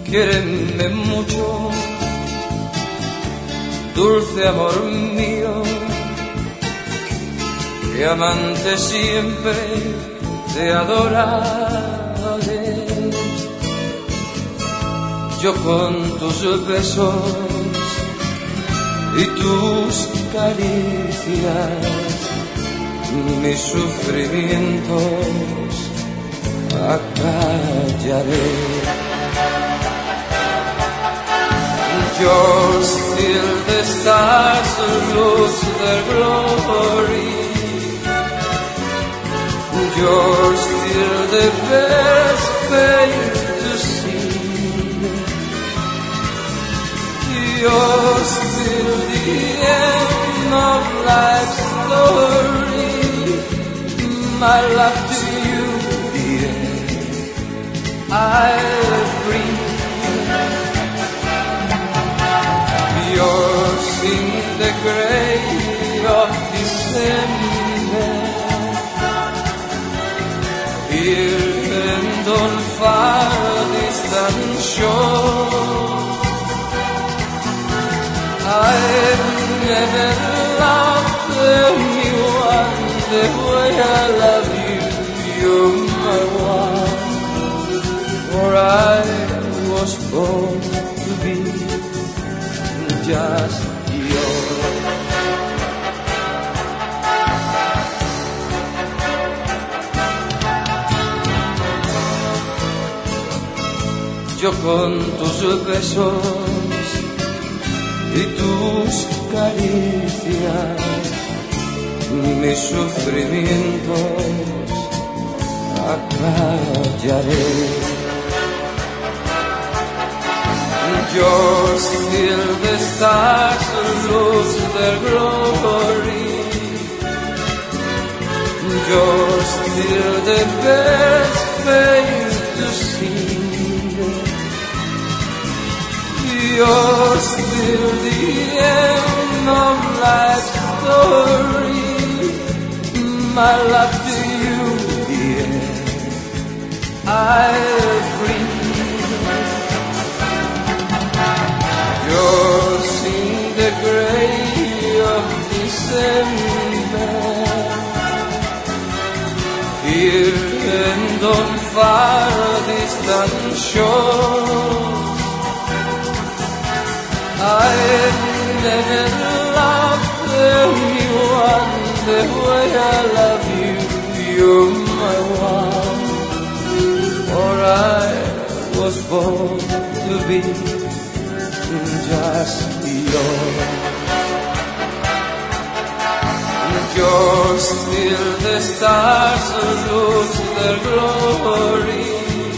quiéreme mucho, dulce amor mío, que amante siempre te adoraré. Yo con tus besos y tus caricias, mis sufrimientos acallaré. You're still the stars who lose their glory. You're still the best place to see. You're still the end of life's story. My love to you, dear, I'll breathe. Yours in the gray of December, here and on far distant shore. I've never loved anyone the way I love you. You're my one, for I was born to be just yours. Yo con tus besos y tus caricias, mis sufrimientos acallaré. You're still the stars who lose their glory. You're still the best place to see. You're still the end of life's story. My love to you, dear, I'll breathe. Yours in the gray of December, here and on far distant shore. I've never loved anyone the way I love you. You're my one, for I was born to be just yours. You're still the stars who lose their glory.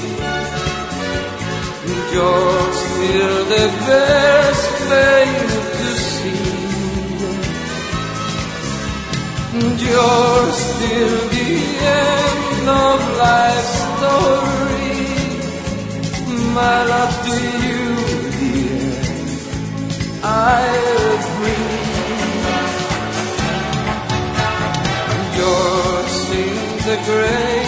You're still the best place to see. You're still the end of life's story. My love to you, dear, I'll breathe. Yours in the grave